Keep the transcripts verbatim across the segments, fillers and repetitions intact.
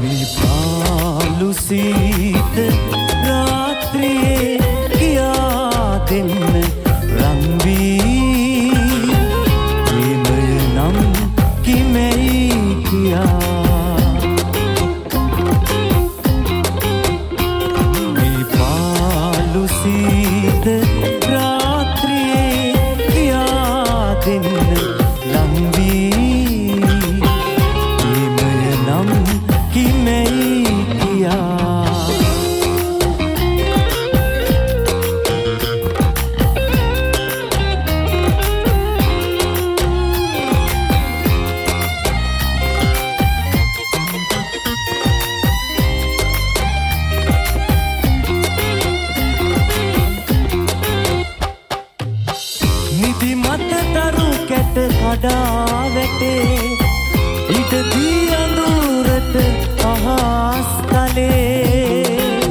මේ පාළු සීත රාත්‍රියේ කියා දෙන්න රන් වී ප්‍රේමය නම් කිමෙයි කියා මේ පාළු සීත රාත්‍රියේ කියා දෙන්න රන් වී ප්‍රේමය නම් කිමෙයි කියා නිදි මත තරු කැට කඩා වැටේ ඉඩ දී අඳුරට අහස් තලේ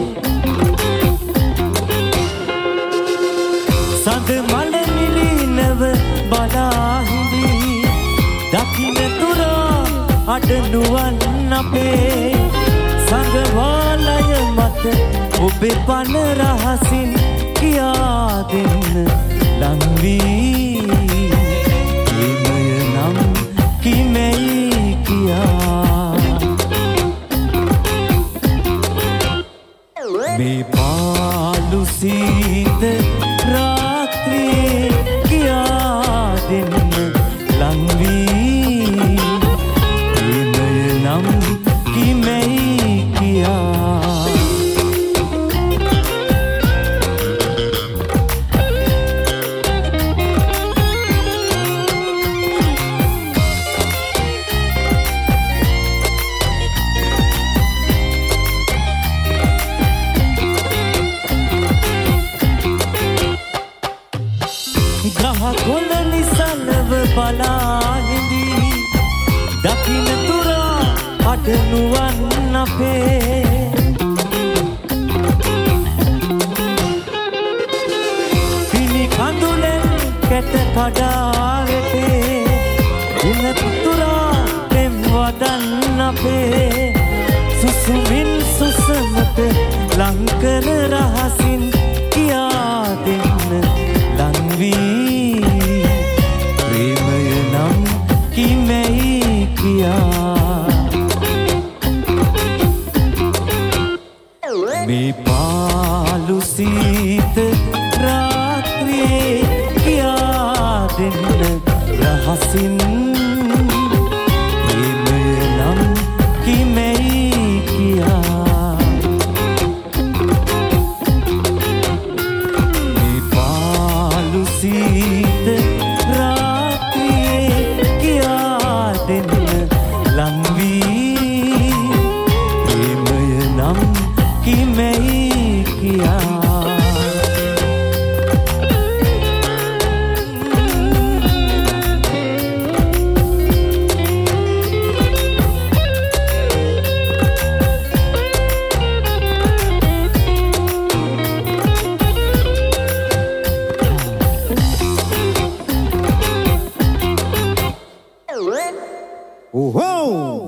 සඳ මල නිලිනව බලා හිඳි දකින්න තුරා අඩනුවන් අපේ සංගවාලය මත ඔබේ පන රහසින් කියා දෙන්න ලං වී ප්‍රේමය නම් කිමෙයි කියා මේ පාළු සීත රාත්‍රියේ කියා දෙන්න ලං වී ප්‍රේමය නම් කිමෙයි කියා ගහ කොළ නිසලව බලා හිඳි දකින්න තුරා අඩනුවන් අපේ පිණි කඳුලෙන් කැට කඩා වැටේ උන තුරා පෙම් වදන් අපේ සුසුමින් සුසමට ලංකන රහසින් කියා දෙන්න ලං වී ප්‍රේමය නම් කිමෙයි කියා මේ පාළු සීත රාත්‍රියේ කියා දෙන්න රහසින් ප්‍රේමය නම් කිමෙයි කියා සීත රාත්‍රියේ කියා දෙන්න ලං වී ප්‍රේමය නම් කිමෙයි කියා Oh ho!